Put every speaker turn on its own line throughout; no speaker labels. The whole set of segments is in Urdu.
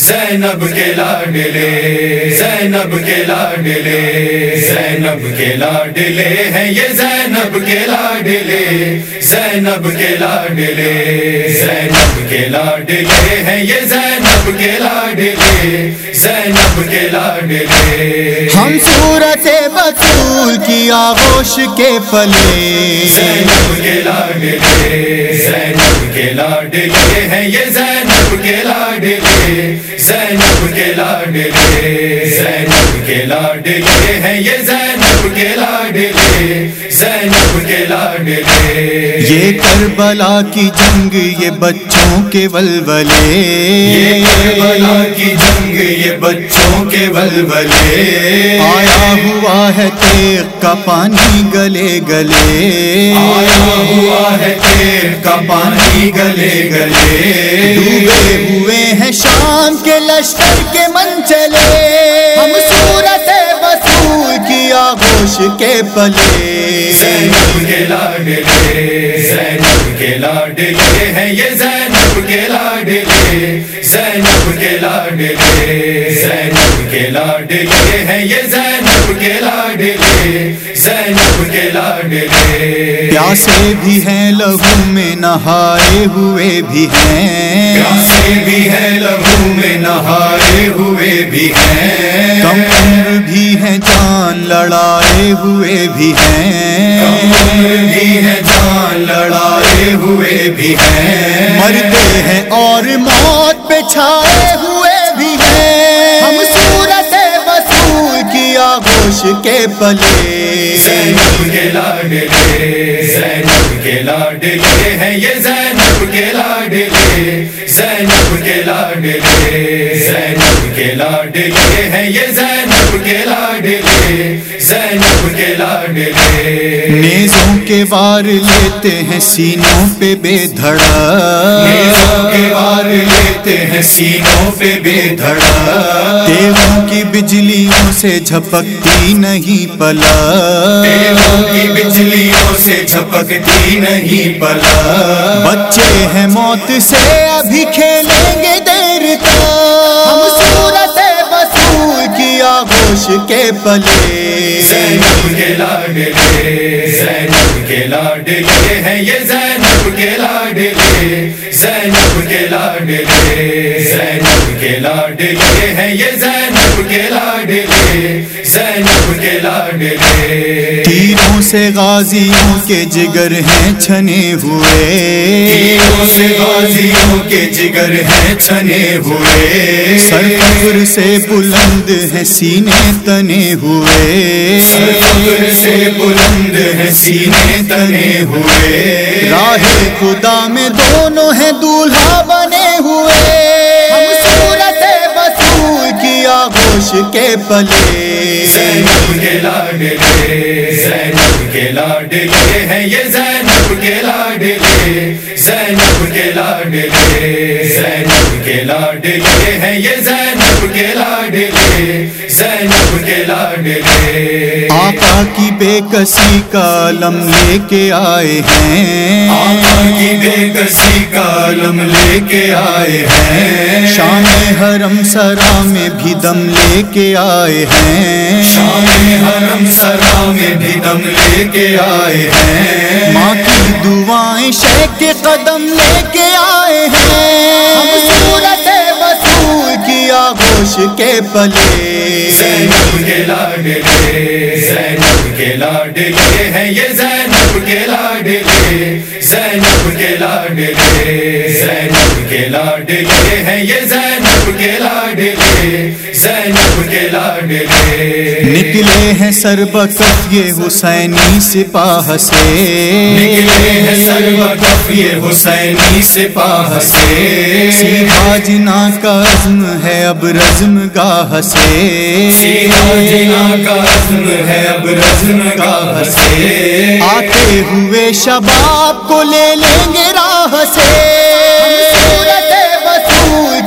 زینب کے لاڈلے زینب کے لاڈلے زینب کے لاڈلے ہیں یہ زینب کے لاڈلے زینب کے لاڈلے زینب کے لاڈلے ہیں یہ زینب کے لاڈلے زینب کے لاڈلے
ہم صورت بطول کی آغوش کے پلے
زینب کے لاڈلے زینب کے لاڈلے ہیں یہ زینب کے لاڈلے زینب کے لاڈلے زینب کے لاڈلے ہیں یہ زینب کے لاڈلے زینب کے لاڈلے
یہ کربلا کی جنگ یہ بچوں کے ولولے
یہ کربلا کی جنگ یہ بچوں کے ولولے
آیا ہوا ہے تیغ کا پانی گلے گلے
آیا ہوا ہے تیغ کا پانی گلے گلے
ڈوبے ہوئے ہیں شام کے لشکر کے منچلے ہم صورت بطول کی آغوش کے پلے
زینب کے لاڈلے زینب کے لاڈلے ہیں یہ زینب کے لاڈلے زینب کے لاڈلے زینب کے لاڈلے ہیں یہ زینب کے لاڈلے زینب کے لاڈلے
پیاسے بھی ہیں لہو میں نہائے ہوئے بھی ہیں
پیاسے بھی ہیں لہو میں نہائے ہوئے بھی ہیں
کم عمر بھی ہیں جان لڑائے ہوئے بھی ہیں
کم عمر بھی ہیں جان لڑائے ہوئے بھی ہیں
مرتے ہیں اور موت پہ چھائے ہوئے بھی ہیں ہم صورت بطول کی آغوش کے پلے
زینب کے لاڈلے زینب کے لاڈلے ہیں یہ زینب کے لاڈلے زینب کے لاڈلے زینب کے لاڈلے ہیں یہ زینب کے لاڈلے زینب کے لاڈلے
نیزوں کے وار لیتے ہیں سینوں پہ بے دھڑا
نیزوں کے وار لیتے ہیں سینوں پہ بے دھڑا
تیغوں کی بجلیوں سے جھپکتی نہیں پلا
تیغوں کی بجلیوں سے جھپکتی نہیں پلا
بچے ہیں موت سے ابھی کھیلیں گے دیر تک ہم صورت بطول کی آغوش کے پلے
زینب کے لاڈلے زینب کے لاڈلے ہیں یہ زینب کے لاڈلے زینب کے لاڈلے زینب کے لاڈلے ہیں یہ زینب کے لاڈلے زینب کے لاڈلے
تیروں سے غازیوں کے جگر ہیں چھنے ہوئے
تیروں سے غازیوں کے جگر ہیں چھنے ہوئے
سر قبر سے بلند ہے سینے تنے ہوئے
سر سے بلند ہے سینے تنے ہوئے
راہ خدا میں دونوں ہیں دولہا بنے ہوئے ہم صورت بطول کی آغوش کے پلے
زینب کے لاڈلے زینب کے لاڈلے ہیں یہ زینب کے لاڈلے زینب کے لاڈلے زینب کے لاڈلے ہیں یہ زینب کے لاڈلے زینب کے لاڈلے
آقا کی بے کسی کا عالم لے کے آئے ہیں
آقا کی بے کسی کا عالم لے کے آئے ہیں
شام حرم سرا میں بھی دم لے کے آئے ہیں
شام حرم سرا میں بھی دم لے کے آئے ہیں
ماں کی دعائیں شیخ کے قدم لے کے آئے ہیں ہم صورت بطول کی آغوش کے پلے
زینب کے لاڈلے زینب کے لاڈلے ہیں یہ زینب کے لاڈلے زینب کے لاڈلے زینب کے لاڈلے ہیں یہ زینب کے لاڈلے زینب کے لاڈلے
نکلے ہیں سر بکف یہ حسینی سپاہ سے
نکلے ہیں سر بکف یہ حسینی سپاہ سے
سیدھا جنا کا عزم ہے اب رزم گاہ سے
سیدھا جنا کا عزم ہے اب رزم گاہ سے
آتے ہوئے شباب کو لے لیں گے راہ سے ہم صورت بطول کی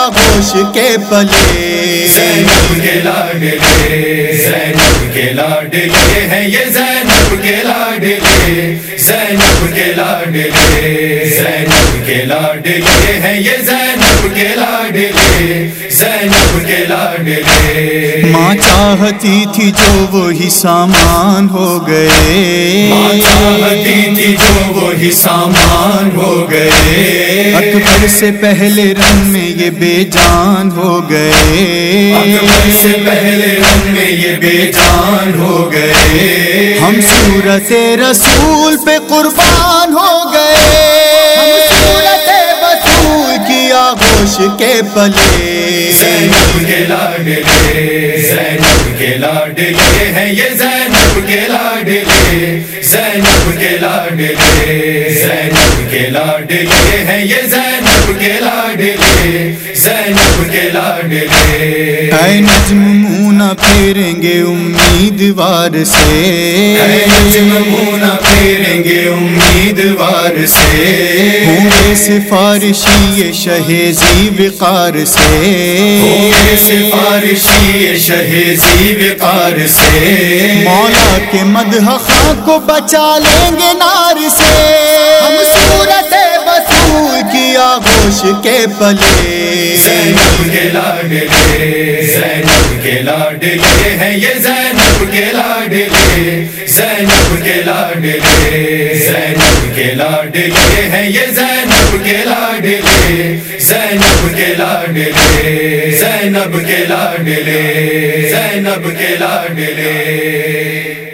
آغوش کے پلے
زینب کے لاڈلے زینب کے لاڈلے ہیں یہ زینب کے لاڈلے زینب کے لاڈلے زینب کے لاڈلے ہیں یہ زینب کے لاڈلے زینب کے لاڈلے
ماں چاہتی تھی جو وہی سامان ہو گئے
ماں چاہتی تھی جو وہی سامان ہو گئے
اکبر سے پہلے رن میں یہ بے جان ہو گئے
اکبر سے پہلے رن میں یہ بے جان ہو گئے
ہم صورت رسول پہ قربان ہو گئے ہم صورت رسول کی آغوش کے پلے
زینب کے لاڈلے زینب کے لاڈلے ہیں یہ زینب کے لاڈلے زینب کے لاڈلے زینب کے لاڈلے ہیں یہ زینب کے لاڈلے زینب کے لاڈلے
اے نجم منہ نہ پھیریں گے امیدوار سے
اے نجم منہ نہ پھیریں گے امیدوار سے
ہوں گے سفارشی یہ شہزی وقار سے
ہوں گے سفارشی یہ شہزی وقار سے
مولا کے مدح خاں کو بچا لیں گے نار سے ہم صورت رسول کی آغوش کے پلے
زینب کے لاڈلے زینب کے لاڈلے ہیں یہ زینب کے لاڈلے زینب کے لاڈلے زینب کے لاڈلے ہیں یہ زینب کے لاڈلے زینب کے لاڈلے زینب کے لاڈلے زینب کے لاڈلے